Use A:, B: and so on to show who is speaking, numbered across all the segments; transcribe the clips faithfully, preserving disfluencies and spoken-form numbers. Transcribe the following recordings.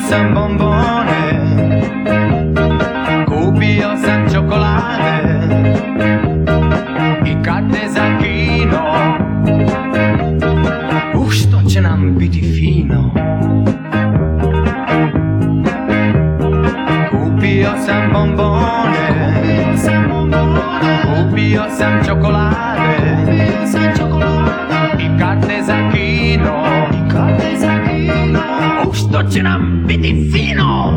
A: sam bombone, kupio sam čokolade i karte za kino. Uh, što će nam biti fino. Kupio sam bombone, kupio sam čokolade i karte za kino. Uh, što će nam biti fino.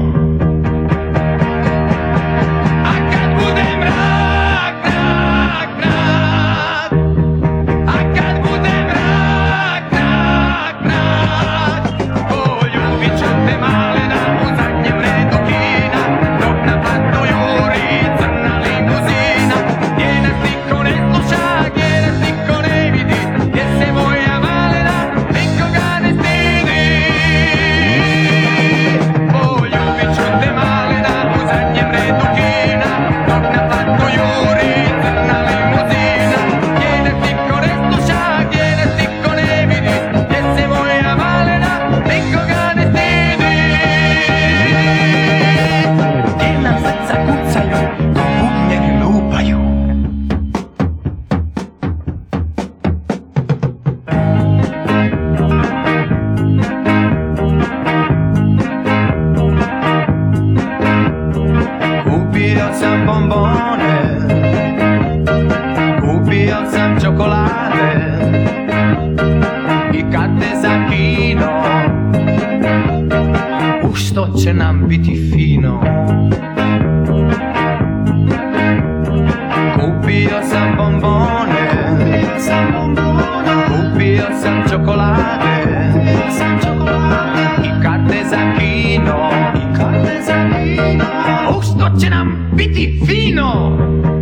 A: A kad bude mrak, mrak, mrak, a kad bude mrak, mrak, mrak, poljubit ću te malena u zadnjem redu kina, dok na platu juri crna limuzina, gdje nas niko ne sluša, gdje nas niko ne vidi, gdje se moja malena nikoga ne stidi. Poljubit ću te malena u zadnjem redu kina, dok na platu juri crna limuzina, gdje nas niko ne sluša, gdje nas niko ne vidi, gdje se moja malena nikoga ne stidi. Gdje nam srca kucaju, ko bubnjeri lupaju. Kupio sam bombone, kupio sam čokolade i karte za kino. Uh, što će nam biti fino. Kupio sam bombone, kupio sam čokolade i karte za kino. Uh, što će nam biti fino.